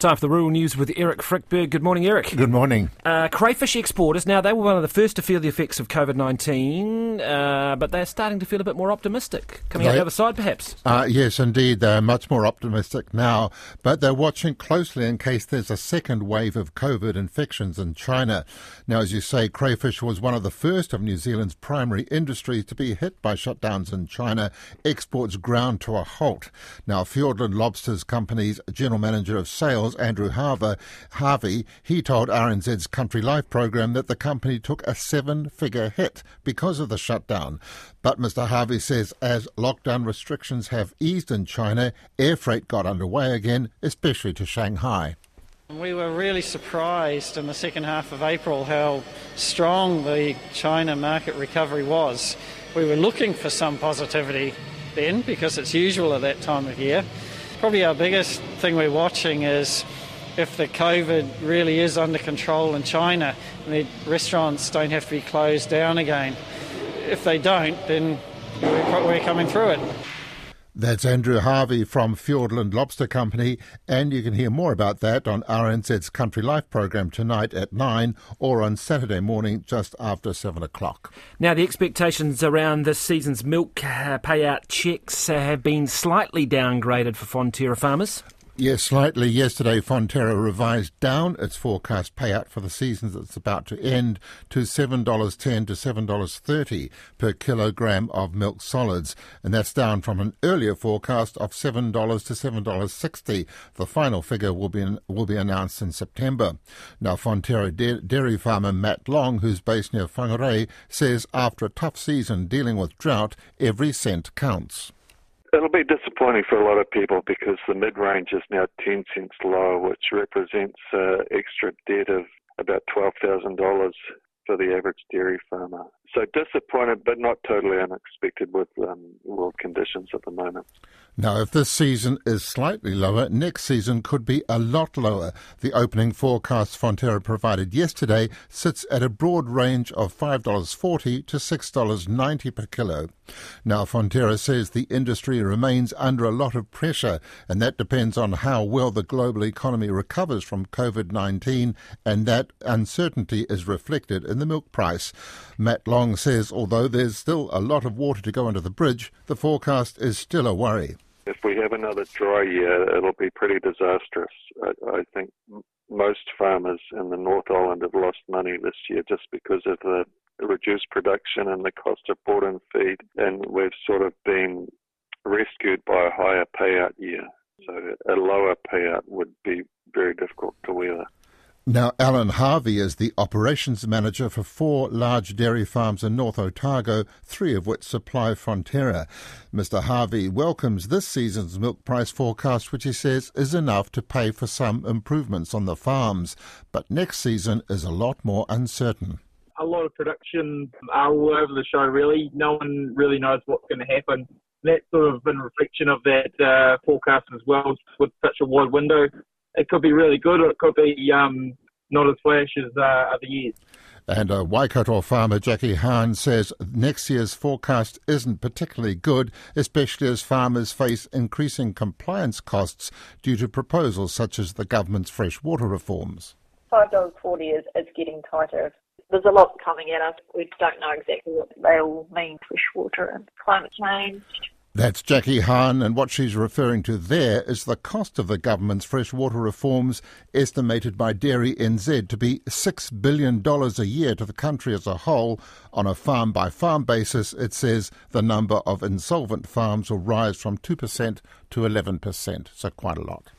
Time for the Rural News with Eric Frickberg. Good morning, Eric. Good morning. Crayfish exporters, now they were one of the first to feel the effects of COVID-19, but they're starting to feel a bit more optimistic. Coming out the other side, perhaps? Yes, indeed. They're much more optimistic now, but they're watching closely in case there's a second wave of COVID infections in China. Now, as you say, crayfish was one of the first of New Zealand's primary industries to be hit by shutdowns in China. Exports ground to a halt. Now, Fiordland Lobsters Company's General Manager of Sales, Andrew Harvey, he told RNZ's Country Life program that the company took a 7-figure hit because of the shutdown. But Mr. Harvey says as lockdown restrictions have eased in China, air freight got underway again, especially to Shanghai. We were really surprised in the second half of April how strong the China market recovery was. We were looking for some positivity then because it's usual at that time of year. Probably our biggest thing we're watching is if the COVID really is under control in China and the restaurants don't have to be closed down again. If they don't, then we're coming through it. That's Andrew Harvey from Fiordland Lobster Company, and you can hear more about that on RNZ's Country Life program tonight at 9 or on Saturday morning just after 7 o'clock. Now, the expectations around this season's milk payout cheques have been slightly downgraded for Fonterra farmers. Yes, slightly. Yesterday, Fonterra revised down its forecast payout for the season that's about to end to $7.10 to $7.30 per kilogram of milk solids, and that's down from an earlier forecast of $7 to $7.60. The final figure will be announced in September. Now, Fonterra dairy farmer Matt Long, who's based near Whangarei, says after a tough season dealing with drought, every cent counts. It'll be disappointing for a lot of people because the mid-range is now 10 cents lower, which represents extra debt of about $12,000 for the average dairy farmer. So disappointed, but not totally unexpected with world conditions at the moment. Now, if this season is slightly lower, next season could be a lot lower. The opening forecast Fonterra provided yesterday sits at a broad range of $5.40 to $6.90 per kilo. Now, Fonterra says the industry remains under a lot of pressure, and that depends on how well the global economy recovers from COVID-19, and that uncertainty is reflected in the milk price. Matt Long says although there's still a lot of water to go under the bridge, the forecast is still a worry. If we have another dry year, it'll be pretty disastrous. I think most farmers in the North Island have lost money this year just because of the reduced production and the cost of bought-in feed, and we've sort of been rescued by a higher payout year. So a lower payout would be very difficult to weather. Now, Alan Harvey is the operations manager for 4 large dairy farms in North Otago, 3 of which supply Fonterra. Mr. Harvey welcomes this season's milk price forecast, which he says is enough to pay for some improvements on the farms. But next season is a lot more uncertain. A lot of production are all over the show, really. No one really knows what's going to happen. That's sort of been a reflection of that forecast as well, with such a wide window. It could be really good, or it could be not as flash as other years. And Waikato farmer Jackie Hahn says next year's forecast isn't particularly good, especially as farmers face increasing compliance costs due to proposals such as the government's freshwater reforms. $5.40 is getting tighter. There's a lot coming at us. We don't know exactly what they all mean, freshwater and climate change. That's Jackie Hahn, and what she's referring to there is the cost of the government's freshwater reforms, estimated by Dairy NZ to be $6 billion a year to the country as a whole. On a farm-by-farm basis, it says the number of insolvent farms will rise from 2% to 11%, so quite a lot.